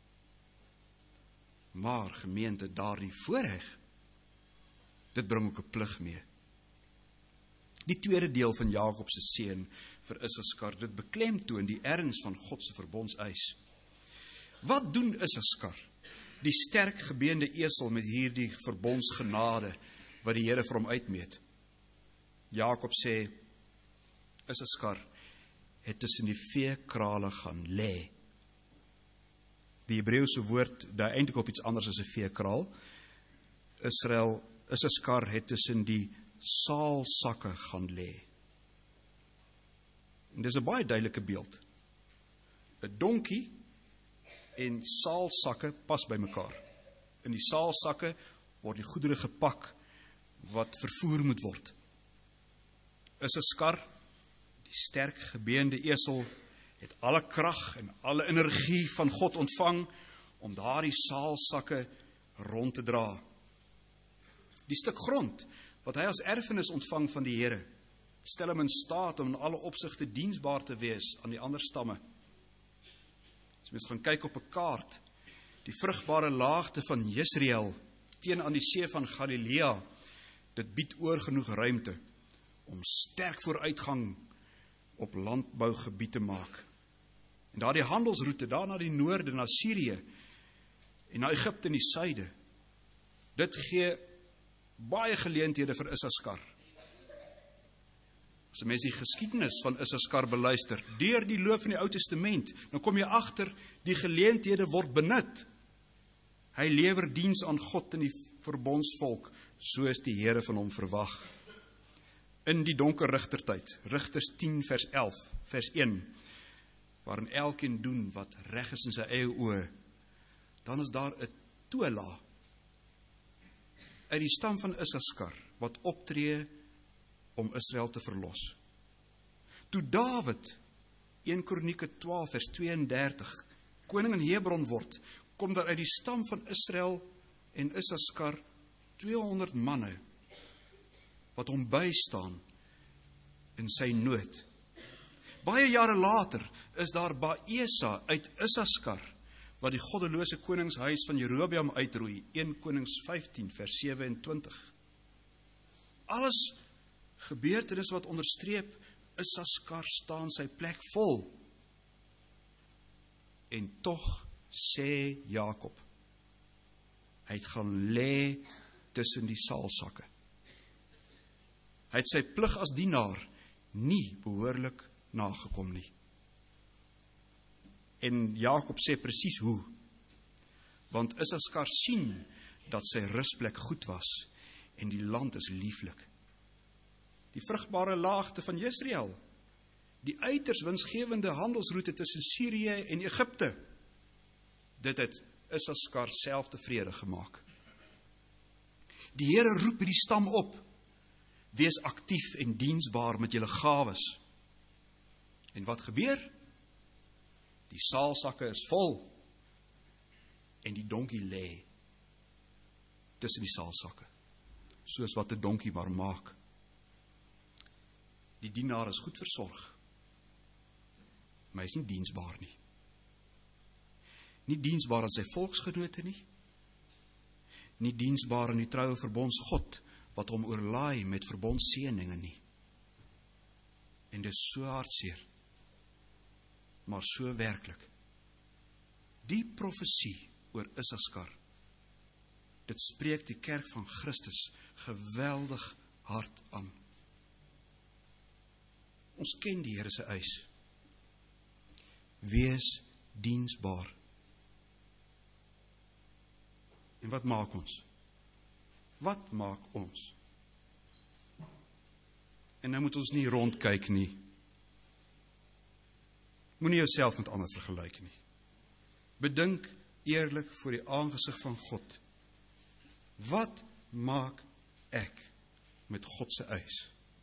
Maar gemeente, daardie voorreg, dit bring ook 'n plig mee. Die tweede deel van Jakob se seën vir Issachar, dit beklemtoon die erns van God se verbondseis. Wat doen Issachar, die sterk gebeende esel met hierdie verbondsgenade wat die Here vir hom uitmeet? Jakob sê, Issachar het tussen die veekrale gaan lê. Die Hebreëse woord dui eintlik op iets anders as 'n veekraal. Issachar het tussen die saalsakke gaan lê. En dis 'n baie duidelike beeld. 'n Donkie en saalsakke pas by mekaar. In die saalsakke word die goedere gepak wat vervoer moet word. Issachar, die sterk gebeende esel, het alle krag en alle energie van God ontvang om daardie saalsakke rond te dra. Die stuk grond wat hy as erfenis ontvang van die Here, stel hom in staat om in alle opsigte diensbaar te wees aan die ander stamme. As mens gaan kyk op 'n kaart, die vrugbare laagte van Jesreel teen aan die see van Galilea, dit bied oor genoeg ruimte om sterk vooruitgang op landbougebied te maak. En daardie handelsroete daar na die noorde, na Sirië en na Egipte in die suide, dit gee baie geleenthede vir Issachar. As 'n mens die geskiedenis van Issachar beluister, deur die loop van die Ou Testament, dan kom jy agter, die geleenthede word benut. Hy lewer diens aan God en die verbondsvolk, soos die Here van hom verwag. In die donker rigtertyd, Rigters 10 vers 11, vers 1, waarin elkeen doen wat reg is in sy eie oë, dan is daar 'n tola. uit die stam van Issachar, wat optree om Israel te verlos. Toe Dawid, 1 Kronieke 12 vers 32, koning in Hebron word, kom daar uit die stam van Israel en Issachar 200 manne, wat hom bystaan in sy nood. Baie jare later is daar Baesa uit Issachar, wat die goddelose koningshuis van Jerobeam uitroei, 1 Konings 15 vers 27. Alles gebeurtenis wat onderstreep, Issachar staan sy plek vol. En tog sê Jakob, hy het gaan lê tussen die saalsakke. Hy het sy plig as dienaar nie behoorlik nagekom nie. En Jakob sê presies hoe, want Issachar sien dat sy rusplek goed was en die land is lieflik. Die vrugbare laagte van Jesreel, die uiters winsgewende handelsroete tussen Syrië en Egipte, dit het Issachar self tevrede gemaak. Die Here roep hierdie stam op, wees aktief en diensbaar met julle gawes. En wat gebeur? Die saalsakke is vol en die donkie lê tussen die saalsakke, soos wat 'n donkie maar maak. Die dienaar is goed versorg, maar hy is nie diensbaar nie. Nie diensbaar aan sy volksgenote nie, nie diensbaar aan die troue verbonds God, wat hom oorlaai met verbondseëninge nie. En dis so hartseer, maar so werklik. Die profesie oor Issachar, dit spreek die kerk van Christus geweldig hard aan. Ons ken die Here se eis. Wees diensbaar. En wat maak ons? Wat maak ons? En nou moet ons nie rondkyk nie. Moenie jouself met ander vergelyk nie. Bedink eerlik voor die aangesig van God. Wat maak ek met God se eis?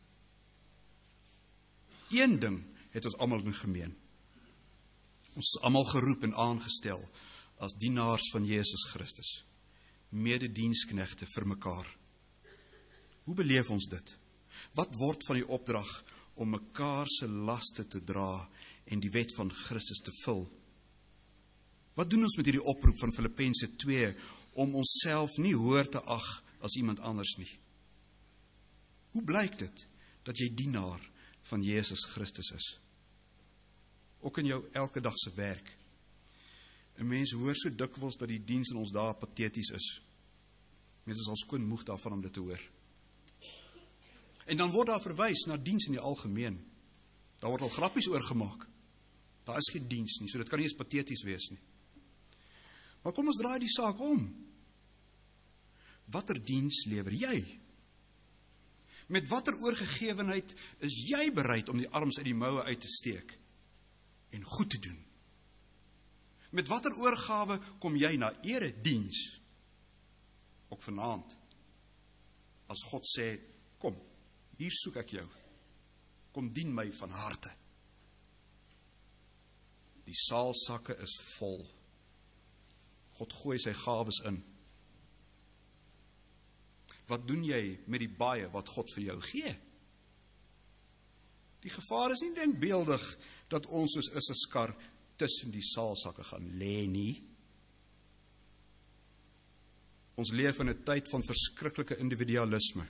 Een ding het ons almal in gemeen. Ons is almal geroep en aangestel as dienaars van Jesus Christus, medediensknegte vir mekaar. Hoe beleef ons dit? Wat word van die opdrag om mekaar se laste te dra en die wet van Christus te vul? Wat doen ons met hierdie oproep van Filippense 2 om onsself nie hoër te ag as iemand anders nie? Hoe blyk dit dat jy dienaar van Jesus Christus is? Ook in jou elke dag se werk. 'n Mens hoor so dikwels dat die diens in ons dae pateties is. Mense is al skoon moeg daarvan om dit te hoor. En dan word daar verwys na diens in die algemeen. Daar word al grappies oor gemaak. Daar is geen diens nie, so dit kan nie eens pateties wees nie. Maar kom ons draai die saak om. Watter diens lewer jy? Met watter oorgegewenheid is jy bereid om die arms uit die moue uit te steek en goed te doen? Met watter oorgawe kom jy na erediens? Ook vanaand, as God sê, kom, hier soek ek jou. Kom dien my van harte. Die saalsakke is vol. God gooi sy gawes in. Wat doen jy met die baie wat God vir jou gee? Die gevaar is nie denkbeeldig dat ons soos Issachar tussen die saalsakke gaan lê nie. Ons leef in 'n tyd van verskriklike individualisme.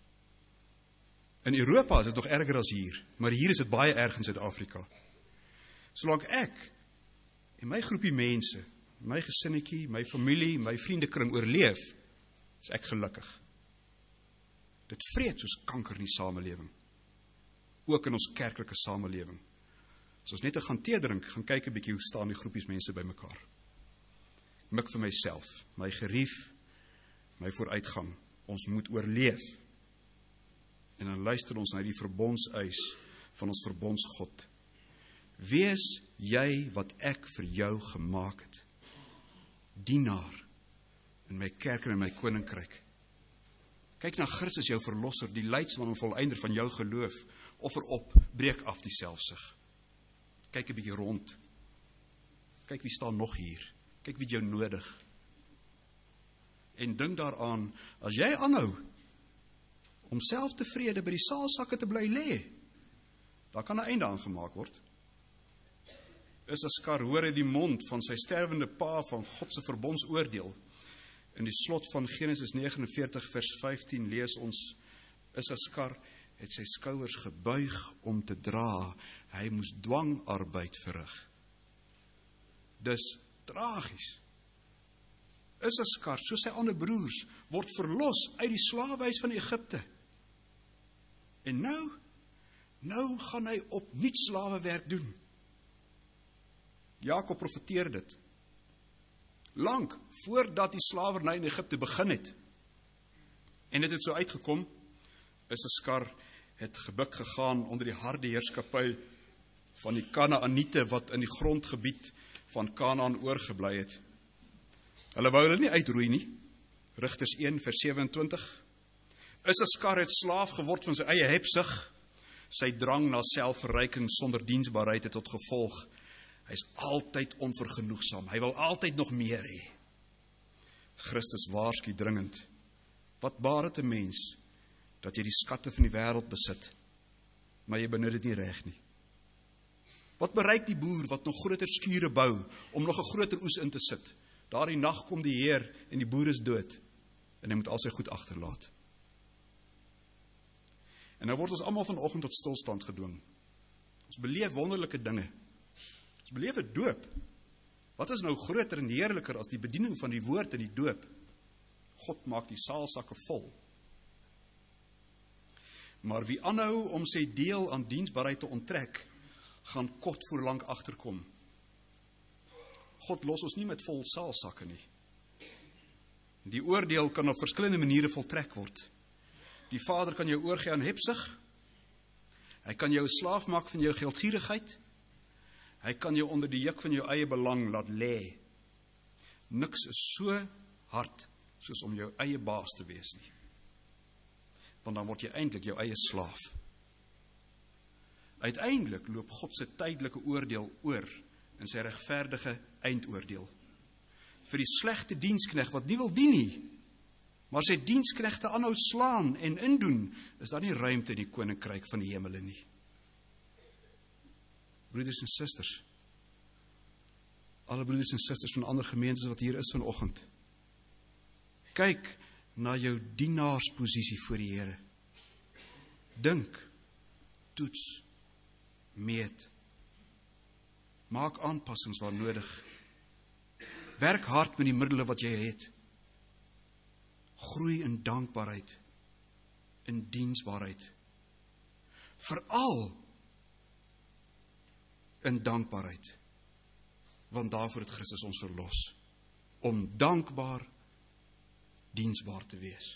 In Europa is dit nog erger as hier, maar hier is dit baie erg in Suid-Afrika. Solank ek en my groepie mense, my gesinnetjie, my familie, my vriendekring oorleef, is ek gelukkig. Dit vreet soos kanker in die samelewing. Ook in ons kerklike samelewing. As ons net gaan tee drink, gaan kyk 'n bietjie hoe staan die groepies mense by mekaar. Mik vir myself, my gerief, my vooruitgang. Ons moet oorleef. En dan luister ons na die verbondseis van ons verbondsgod. Wees jy wat ek vir jou gemaak het. Dienaar in my kerk en in my koninkryk. Kyk na Christus, jou verlosser, die leidsman en volëinder van jou geloof. Offer op, breek af die selfsug. Kyk 'n bietjie rond. Kyk wie staan nog hier. Kyk wie jou nodig. En dink daaraan, as jy aanhou om self tevrede by die saalsakke te bly lê, daar kan 'n einde aangemaak word. Isaskar hoor uit die mond van sy sterwende pa van God se verbondsoordeel. In die slot van Genesis 49 vers 15 lees ons, Isaskar het sy skouers gebuig om te dra, hy moes dwangarbeid verrig. Dis tragies. Isaskar, soos sy ander broers, word verlos uit die slawehuis van Egipte. En nou gaan hy opnuut slawewerk doen. Jakob profeteer dit. Lank voordat die slawerny in Egipte begin het. En dit het so uitgekom, Isaskar het gebuk gegaan onder die harde heerskappy van die Kanaaniete wat in die grondgebied van Kanaan oorgebly het. Hulle wou hulle nie uitroei nie. Rigters 1 vers 27. Isaskar het slaaf geword van sy eie hebsug. Sy drang na selfverryking sonder diensbaarheid het tot gevolg. Hy is altyd onvergenoegsaam. Hy wil altyd nog meer hê. Christus waarsku dringend. Wat baat dit 'n mens dat jy die skatte van die wêreld besit, maar jy benut dit nie reg nie? Wat bereik die boer wat nog groter skure bou om nog 'n groter oes in te sit? Daardie nag kom die Heer en die boer is dood en hy moet al sy goed agterlaat. En nou word ons almal vanoggend tot stilstand gedwing. Ons beleef wonderlike dinge. Ons beleef 'n doop. Wat is nou groter en heerliker as die bediening van die woord in die doop? God maak die saalsakke vol. Maar wie aanhou om sy deel aan diensbaarheid te onttrek, gaan kort voorlank agterkom. God los ons nie met vol saalsakke nie. Die oordeel kan op verskillende maniere voltrek word. Die Vader kan jou oorgee aan hebsug. Hy kan jou 'n slaaf maak van jou geldgierigheid. Hy kan jou onder die juk van jou eie belang laat lê. Niks is so hard soos om jou eie baas te wees nie. Want dan word jy eintlik jou eie slaaf. Uiteindelik loop God se tydelike oordeel oor in sy regverdige eindoordeel. Vir die slegte diensknegt wat nie wil dien nie, maar sy diensknegte aanhou slaan en indoen, is daar nie ruimte in die koninkryk van die hemele nie. Broeders en susters, alle broeders en susters van ander gemeentes wat hier is vanoggend, kyk na jou dienaarsposisie voor die Here. Dink, toets, meet. Maak aanpassings waar nodig. Werk hard met die middele wat jy het. Groei in dankbaarheid, in diensbaarheid. Veral in dankbaarheid. Want daarvoor het Christus ons verlos. Om dankbaar, diensbaar te wees.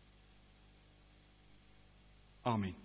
Amen.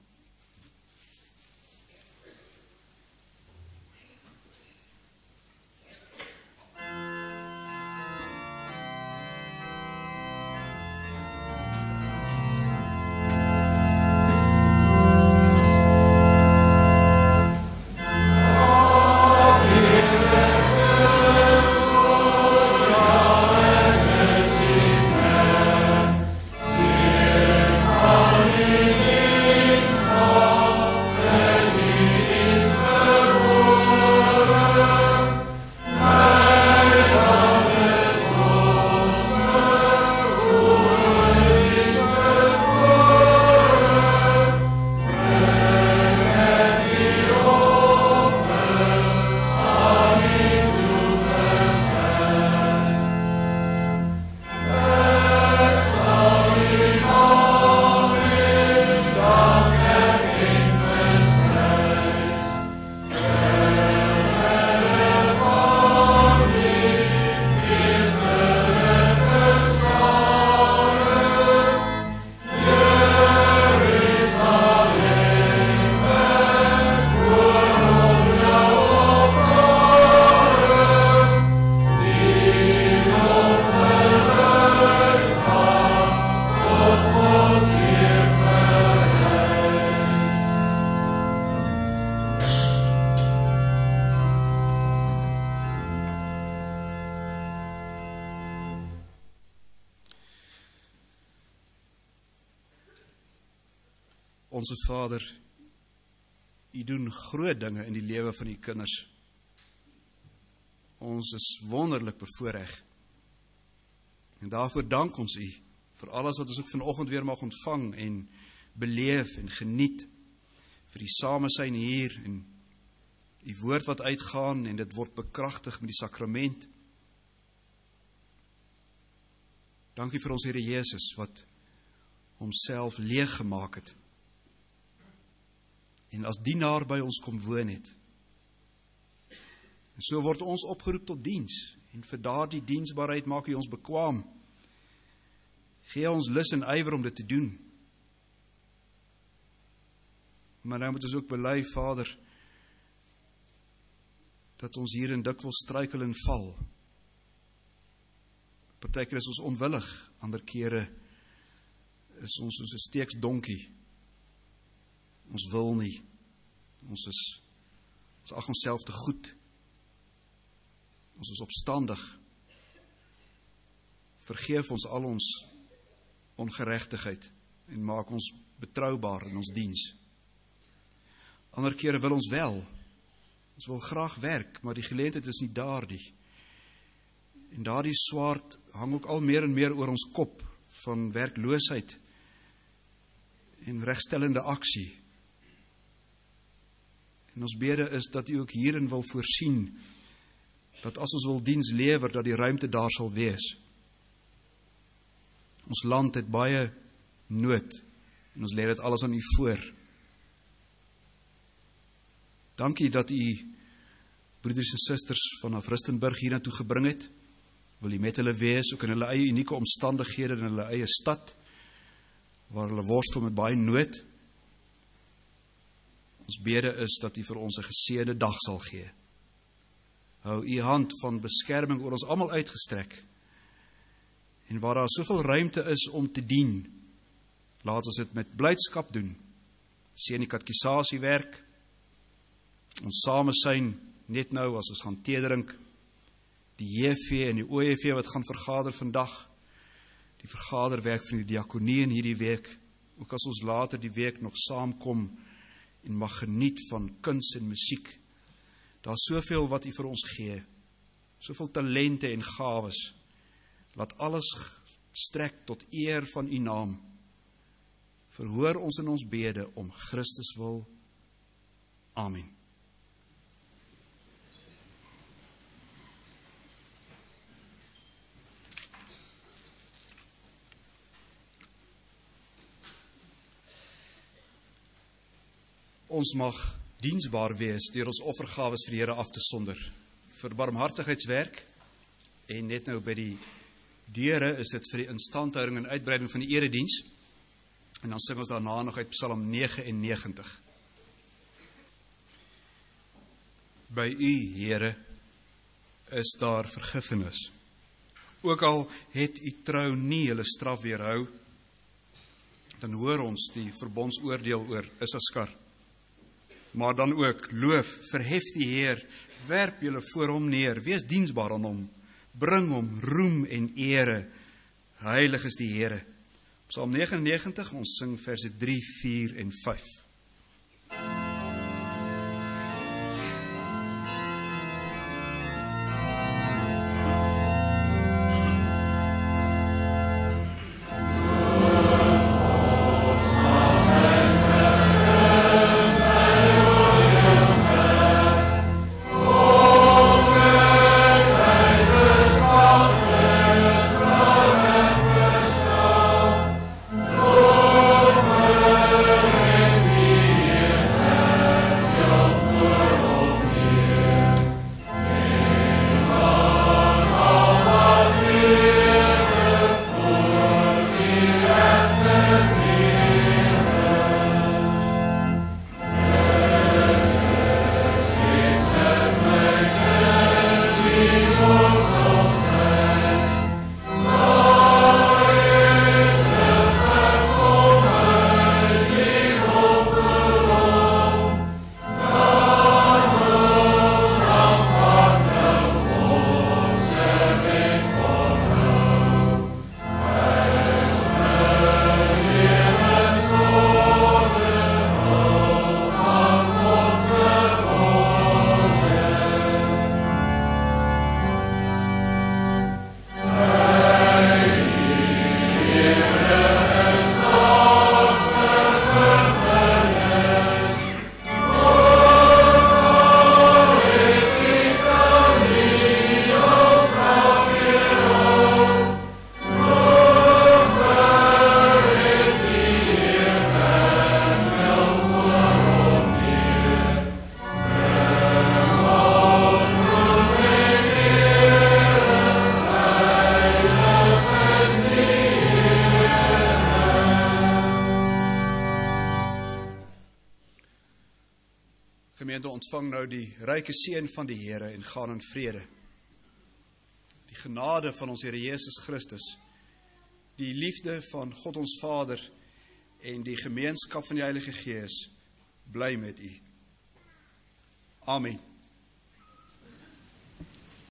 Onse Vader, U doen groot dinge in die lewe van U kinders. Ons is wonderlik bevoorreg. En daarvoor dank ons U, vir alles wat ons ook vanoggend weer mag ontvang en beleef en geniet, vir die samesyn hier en die woord wat uitgaan en dit word bekragtig met die sakrament. Dankie vir ons Here Jesus wat homself leeg gemaak het en as dienaar by ons kom woon het. En so word ons opgeroep tot diens en vir daardie diensbaarheid maak U ons bekwaam. Gee ons lus en ywer om dit te doen. Maar nou moet ons ook bely, Vader, dat ons hierin dikwels struikel en val. Partykeer is ons onwillig, ander kere is ons soos 'n steeksdonkie. Ons wil nie. Ons ag onsself te goed. Ons is opstandig. Vergeef ons al ons ongeregtigheid en maak ons betroubaar in ons diens. Ander kere wil ons wel. Ons wil graag werk, maar die geleentheid is nie daar nie. En daardie swaard hang ook al meer en meer oor ons kop van werkloosheid en regstellende aksie. En ons bede is dat U ook hierin wil voorsien, dat as ons wil diens lewer, dat die ruimte daar sal wees. Ons land het baie nood, en ons lê dit alles aan U voor. Dankie dat U broeders en susters vanaf Rustenburg hiernatoe gebring het. Wil U met hulle wees, ook in hulle eie unieke omstandighede, in hulle eie stad, waar hulle worstel met baie nood. Ons bede is dat U vir ons 'n geseënde dag sal gee. Hou U hand van beskerming oor ons almal uitgestrek. En waar daar soveel ruimte is om te dien, laat ons dit met blydskap doen. Seën die katekisasiewerk, ons samesyn net nou as ons gaan teedrink, die JV en die OJV wat gaan vergader vandag, die vergaderwerk van die diakonie in hierdie week, ook as ons later die week nog saamkom en mag geniet van kuns en musiek. Daar is soveel wat U vir ons gee, soveel talente en gawes. Laat alles strek tot eer van U naam. Verhoor ons in ons bede om Christus wil. Amen. Ons mag diensbaar wees deur ons offergawes vir die Here af te sonder. Vir barmhartigheidswerk en net nou by die deure is dit vir die instandhouding en uitbreiding van die erediens. En dan sing ons daarna nog uit Psalm 99. By U, Here, is daar vergifnis. Ook al het U trou nie hulle straf weerhou, dan hoor ons die verbondsoordeel oor Isaskar. Maar dan ook, loof, verhef die Heer, werp julle voor hom neer, wees diensbaar aan hom, bring hom roem en ere, heilig is die Here. Psalm 99, ons sing verse 3, 4 en 5. Amen. Gemeente, ontvang nou die ryke seën van die Here en gaan in vrede. Die genade van ons Here Jesus Christus, die liefde van God ons Vader en die gemeenskap van die Heilige Gees bly met u. Amen.